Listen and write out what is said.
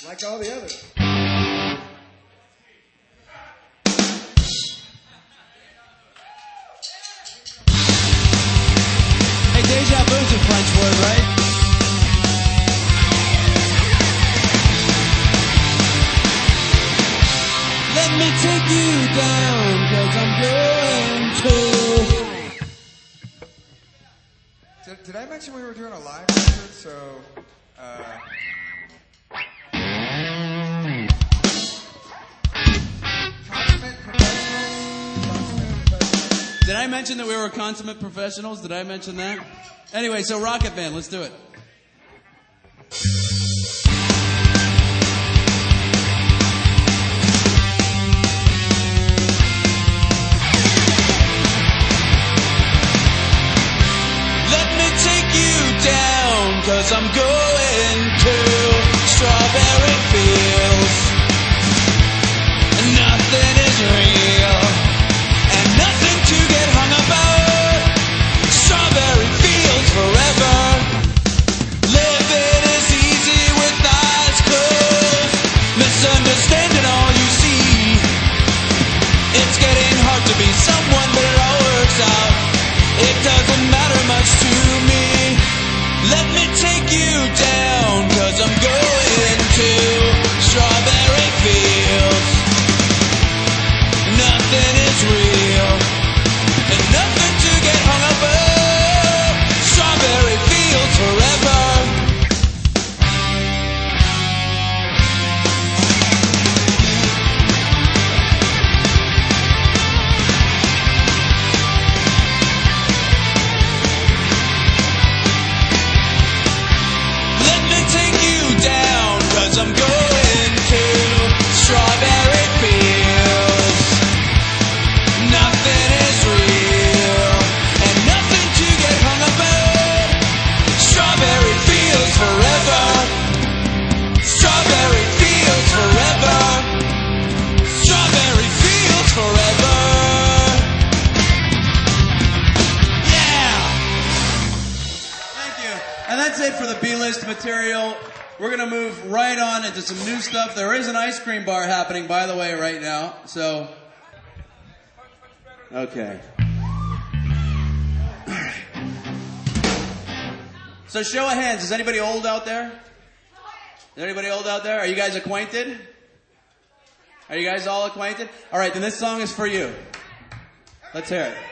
like all the others. Hey, Deja Vu's a French word, right? Let me take you down, 'cause I'm going to. Did I mention we were doing a live record? So, consummate professionals. Did I mention that we were consummate professionals? Did I mention that? Anyway, so Rocket Band, let's do it. Down, 'cause I'm going to strawberry fields. Nothing is real, and nothing to get hung about. Strawberry fields forever. Living is easy with eyes closed. Misunderstanding all you see. It's getting hard to be someone, but it all works out. It doesn't matter much to me. Let me take you down, 'cause I'm going to strawberry fields. Nothing is real, and nothing to get hung up on. Strawberry fields forever. I'm going to strawberry fields. Nothing is real, and nothing to get hung up on. Strawberry fields forever. Strawberry fields forever. Strawberry fields forever. Yeah! Thank you. And that's it for the B-list material. We're going to move right on into some new stuff. There is an ice cream bar happening, by the way, right now. So, okay. All right. So show of hands. Is anybody old out there? Is anybody old out there? Are you guys acquainted? Are you guys all acquainted? All right, then this song is for you. Let's hear it.